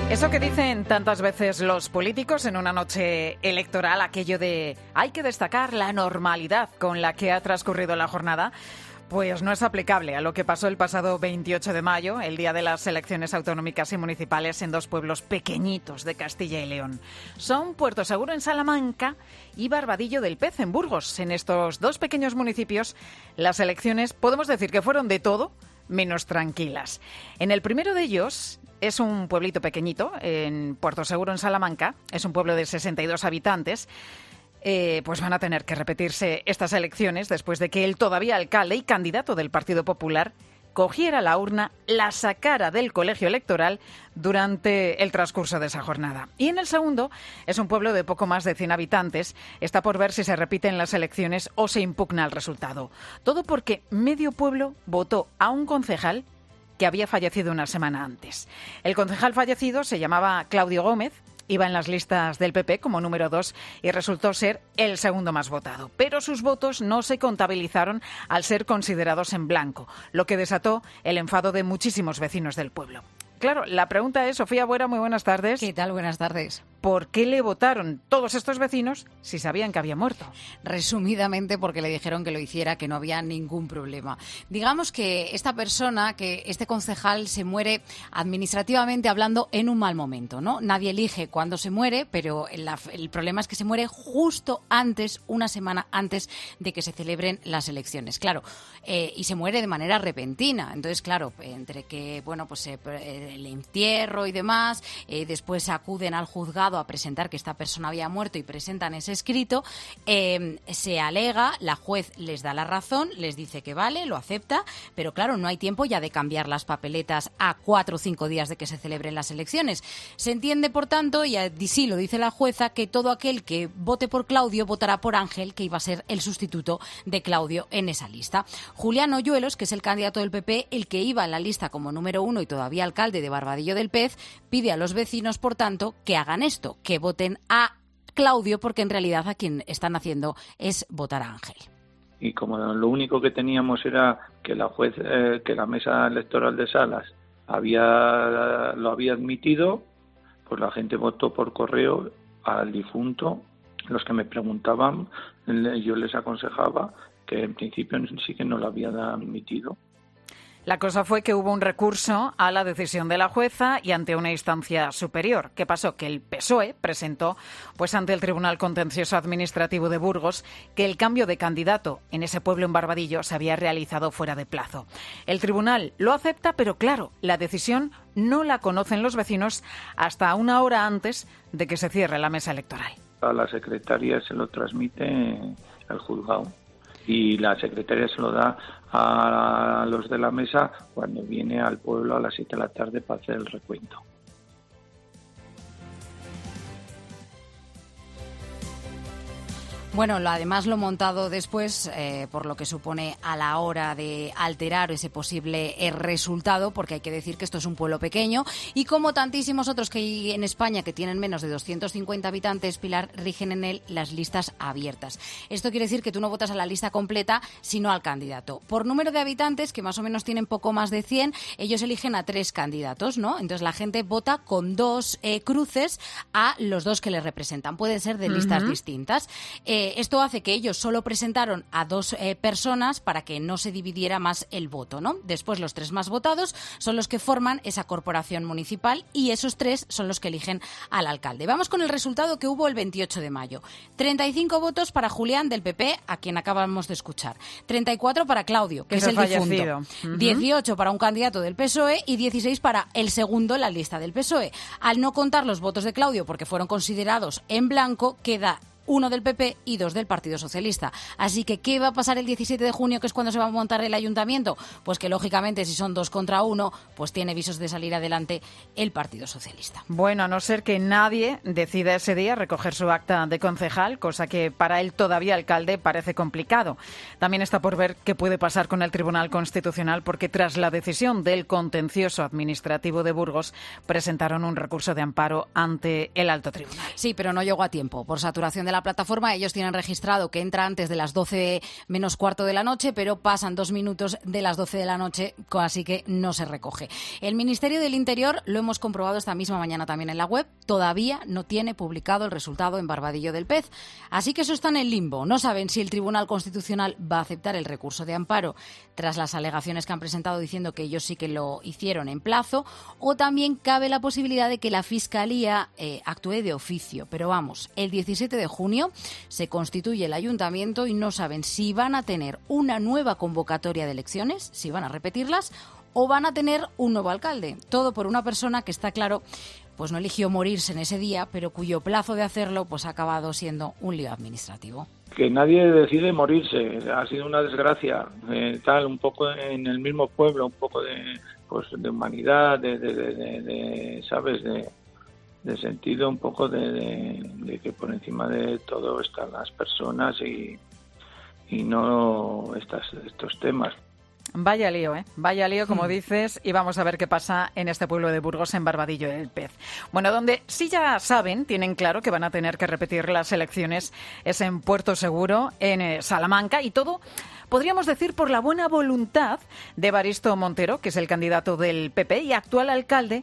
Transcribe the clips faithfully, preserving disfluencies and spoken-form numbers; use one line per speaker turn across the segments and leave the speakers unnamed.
Eso que dicen tantas veces los políticos en una noche electoral, aquello de hay que destacar la normalidad con la que ha transcurrido la jornada, pues no es aplicable a lo que pasó el pasado veintiocho de mayo, el día de las elecciones autonómicas y municipales en dos pueblos pequeñitos de Castilla y León. Son Puerto Seguro en Salamanca y Barbadillo del Pez en Burgos. En estos dos pequeños municipios las elecciones podemos decir que fueron de todo menos tranquilas. En el primero de ellos es un pueblito pequeñito, en Puerto Seguro, en Salamanca. Es un pueblo de sesenta y dos habitantes. Eh, pues van a tener que repetirse estas elecciones después de que el todavía alcalde y candidato del Partido Popular cogiera la urna, la sacara del colegio electoral durante el transcurso de esa jornada. Y en el segundo es un pueblo de poco más de cien habitantes. Está por ver si se repiten las elecciones o se impugna el resultado. Todo porque medio pueblo votó a un concejal que había fallecido una semana antes. El concejal fallecido se llamaba Claudio Gómez, iba en las listas del P P como número dos y resultó ser el segundo más votado. Pero sus votos no se contabilizaron al ser considerados en blanco, lo que desató el enfado de muchísimos vecinos del pueblo. Claro, la pregunta es, Sofía Buera, muy buenas tardes.
¿Qué tal? Buenas tardes.
¿Por qué le votaron todos estos vecinos si sabían que había muerto?
Resumidamente, porque le dijeron que lo hiciera, que no había ningún problema. Digamos que esta persona, que este concejal se muere administrativamente hablando en un mal momento, ¿no? Nadie elige cuándo se muere, pero el, el problema es que se muere justo antes, una semana antes de que se celebren las elecciones. Claro, eh, y se muere de manera repentina. Entonces, claro, entre que, bueno, pues eh, el entierro y demás, eh, después acuden al juzgado a presentar que esta persona había muerto y presentan ese escrito, eh, se alega, la juez les da la razón, les dice que vale, lo acepta, pero claro, no hay tiempo ya de cambiar las papeletas a cuatro o cinco días de que se celebren las elecciones. Se entiende, por tanto, y sí lo dice la jueza, que todo aquel que vote por Claudio votará por Ángel, que iba a ser el sustituto de Claudio en esa lista. Julián Hoyuelos, que es el candidato del P P, el que iba en la lista como número uno y todavía alcalde de Barbadillo del Pez, pide a los vecinos, por tanto, que hagan esto, que voten a Claudio, porque en realidad a quien están haciendo es votar a Ángel.
Y como lo único que teníamos era que la juez, eh, que la mesa electoral de Salas había lo había admitido, pues la gente votó por correo al difunto. Los que me preguntaban, yo les aconsejaba que en principio sí que no lo había admitido.
La cosa fue que hubo un recurso a la decisión de la jueza y ante una instancia superior. ¿Qué pasó? Que el P S O E presentó pues ante el Tribunal Contencioso Administrativo de Burgos que el cambio de candidato en ese pueblo en Barbadillo se había realizado fuera de plazo. El tribunal lo acepta, pero claro, la decisión no la conocen los vecinos hasta una hora antes de que se cierre la mesa electoral.
A la secretaria se lo transmite el juzgado y la secretaria se lo da a los de la mesa cuando viene al pueblo a las siete de la tarde para hacer el recuento.
Bueno, lo, además lo montado después, eh, por lo que supone a la hora de alterar ese posible eh, resultado, porque hay que decir que esto es un pueblo pequeño y como tantísimos otros que hay en España que tienen menos de doscientos cincuenta habitantes, Pilar, rigen en él las listas abiertas. Esto quiere decir que tú no votas a la lista completa, sino al candidato. Por número de habitantes, que más o menos tienen poco más de cien, ellos eligen a tres candidatos, ¿no? Entonces la gente vota con dos eh, cruces a los dos que les representan. Pueden ser de listas uh-huh. distintas. Eh, Esto hace que ellos solo presentaron a dos eh, personas para que no se dividiera más el voto, ¿no? Después los tres más votados son los que forman esa corporación municipal y esos tres son los que eligen al alcalde. Vamos con el resultado que hubo el veintiocho de mayo. treinta y cinco votos para Julián del P P, a quien acabamos de escuchar. treinta y cuatro para Claudio, que, que es el difunto. Uh-huh. dieciocho para un candidato del P S O E y dieciséis para el segundo en la lista del P S O E. Al no contar los votos de Claudio porque fueron considerados en blanco, queda uno del P P y dos del Partido Socialista. Así que, ¿qué va a pasar el diecisiete de junio, que es cuando se va a montar el ayuntamiento? Pues que, lógicamente, si son dos contra uno, pues tiene visos de salir adelante el Partido Socialista.
Bueno, a no ser que nadie decida ese día recoger su acta de concejal, cosa que para el todavía alcalde parece complicado. También está por ver qué puede pasar con el Tribunal Constitucional, porque tras la decisión del Contencioso Administrativo de Burgos, presentaron un recurso de amparo ante el Alto Tribunal.
Sí, pero no llegó a tiempo, por saturación de la la plataforma. Ellos tienen registrado que entra antes de las doce menos cuarto de la noche, pero pasan dos minutos de las doce de la noche, así que no se recoge. El Ministerio del Interior, lo hemos comprobado esta misma mañana también en la web, todavía no tiene publicado el resultado en Barbadillo del Pez. Así que eso está en el limbo. No saben si el Tribunal Constitucional va a aceptar el recurso de amparo tras las alegaciones que han presentado diciendo que ellos sí que lo hicieron en plazo, o también cabe la posibilidad de que la Fiscalía eh, actúe de oficio. Pero vamos, el diecisiete de junio se constituye el Ayuntamiento y no saben si van a tener una nueva convocatoria de elecciones, si van a repetirlas, o van a tener un nuevo alcalde. Todo por una persona que, está claro, pues no eligió morirse en ese día, pero cuyo plazo de hacerlo pues ha acabado siendo un lío administrativo.
Que nadie decide morirse, ha sido una desgracia, eh, tal, un poco en el mismo pueblo, un poco de, pues, de humanidad, de, de, de, de, de ¿sabes?, de, de sentido, un poco de, de, de que por encima de todo están las personas y, y no estas, estos temas.
Vaya lío, ¿eh? Vaya lío, como
mm.
dices, y vamos a ver qué pasa en este pueblo de Burgos, en Barbadillo del Pez. Bueno, donde sí ya saben, tienen claro que van a tener que repetir las elecciones, es en Puerto Seguro, en eh, Salamanca, y todo, podríamos decir, por la buena voluntad de Evaristo Montero, que es el candidato del P P y actual alcalde.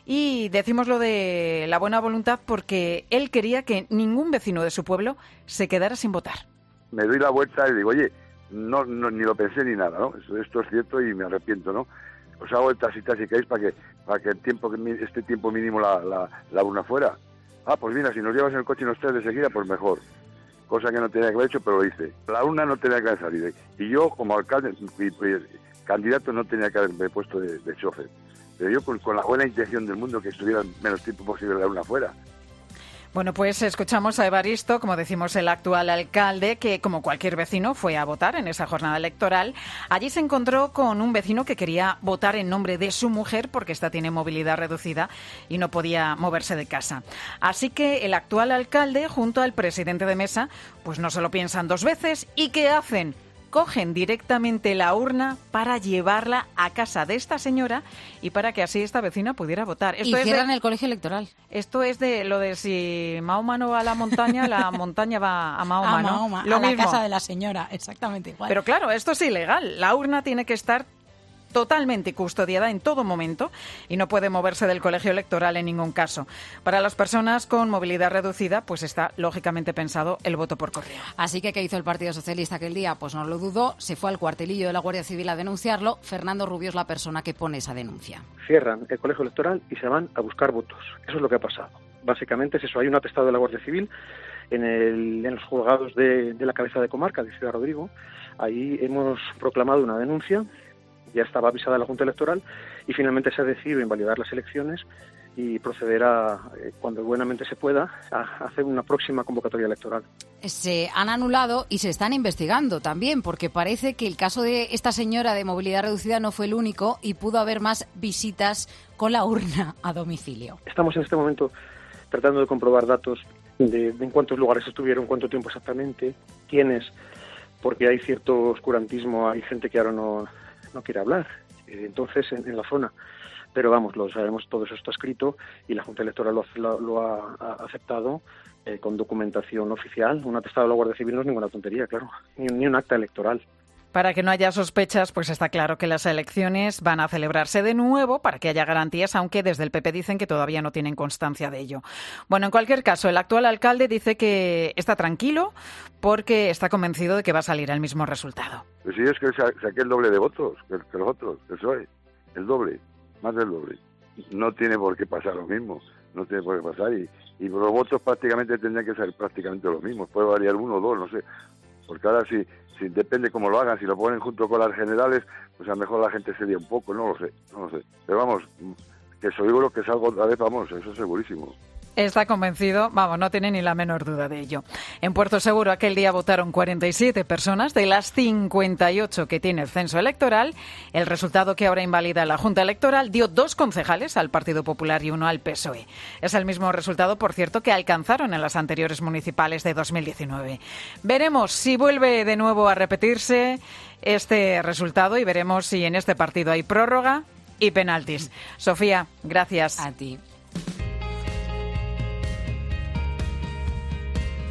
Y decimos lo de la buena voluntad porque él quería que ningún vecino de su pueblo se quedara sin votar.
Me doy la vuelta y digo, oye, no, no ni lo pensé ni nada, ¿no? Esto, esto es cierto y me arrepiento, ¿no? Os hago el tasita si queréis para que para que el tiempo que este tiempo mínimo la, la, la urna fuera. Ah, pues mira, si nos llevas en el coche y nos traes de seguida, pues mejor. Cosa que no tenía que haber hecho, pero lo hice. La urna no tenía que haber salido. Y yo, como alcalde y, y, candidato, no tenía que haberme puesto de, de chofer. Pero yo con, con la buena intención del mundo que estuviera el menos tiempo posible la urna fuera.
Bueno, pues escuchamos a Evaristo, como decimos, el actual alcalde, que como cualquier vecino fue a votar en esa jornada electoral. Allí se encontró con un vecino que quería votar en nombre de su mujer porque ésta tiene movilidad reducida y no podía moverse de casa. Así que el actual alcalde, junto al presidente de mesa, pues no se lo piensan dos veces. ¿Y qué hacen? Cogen directamente la urna para llevarla a casa de esta señora y para que así esta vecina pudiera votar.
Esto y
es
cierran
de,
el colegio electoral.
Esto es de lo de si Mahoma no va a la montaña, la montaña va a Mahoma,
a
¿no?
Mahoma,
Lo
a
mismo.
La casa de la señora, exactamente igual.
Pero claro, esto es ilegal. La urna tiene que estar totalmente custodiada en todo momento y no puede moverse del colegio electoral en ningún caso. Para las personas con movilidad reducida, pues está lógicamente pensado el voto por correo.
Así que, ¿qué hizo el Partido Socialista aquel día? Pues no lo dudó, se fue al cuartelillo de la Guardia Civil a denunciarlo. Fernando Rubio es la persona que pone esa denuncia.
Cierran el colegio electoral y se van a buscar votos. Eso es lo que ha pasado. Básicamente es eso. Hay un atestado de la Guardia Civil en, el, en los juzgados de, de la cabeza de comarca de Ciudad Rodrigo. Ahí hemos proclamado una denuncia. Ya estaba avisada la Junta Electoral y finalmente se ha decidido invalidar las elecciones y proceder a, eh, cuando buenamente se pueda, a hacer una próxima convocatoria electoral.
Se han anulado y se están investigando también, porque parece que el caso de esta señora de movilidad reducida no fue el único y pudo haber más visitas con la urna a domicilio.
Estamos en este momento tratando de comprobar datos de, de en cuántos lugares estuvieron, cuánto tiempo exactamente, quiénes, porque hay cierto oscurantismo, hay gente que ahora no... no quiere hablar, entonces en, en la zona, pero vamos, lo sabemos, todo eso está escrito y la Junta Electoral lo, lo, lo ha, ha aceptado eh, con documentación oficial. Un atestado de la Guardia Civil no es ninguna tontería, claro, ni, ni un acta electoral.
Para que no haya sospechas, pues está claro que las elecciones van a celebrarse de nuevo para que haya garantías, aunque desde el P P dicen que todavía no tienen constancia de ello. Bueno, en cualquier caso, el actual alcalde dice que está tranquilo porque está convencido de que va a salir el mismo resultado.
Pues sí, es que saqué el doble de votos que, que los otros, que soy el doble, más del doble. No tiene por qué pasar lo mismo, no tiene por qué pasar y, y los votos prácticamente tendrían que ser prácticamente los mismos, puede variar uno o dos, no sé, porque ahora sí... Si depende cómo lo hagan, si lo ponen junto con las generales, pues a lo mejor la gente sería un poco, no lo sé, no lo sé. Pero vamos, que seguro que salgo otra vez, vamos, eso es segurísimo.
Está convencido, vamos, no tiene ni la menor duda de ello. En Puerto Seguro aquel día votaron cuarenta y siete personas de las cincuenta y ocho que tiene el censo electoral. El resultado que ahora invalida la Junta Electoral dio dos concejales al Partido Popular y uno al P S O E. Es el mismo resultado, por cierto, que alcanzaron en las anteriores municipales de dos mil diecinueve. Veremos si vuelve de nuevo a repetirse este resultado y veremos si en este partido hay prórroga y penaltis. Sofía, gracias.
A ti.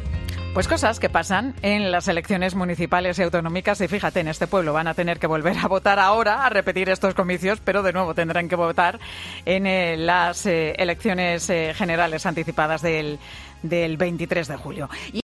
Pues cosas que pasan en las elecciones municipales y autonómicas, y fíjate, en este pueblo van a tener que volver a votar ahora, a repetir estos comicios, pero de nuevo tendrán que votar en eh, las eh, elecciones eh, generales anticipadas del, del veintitrés de julio. Y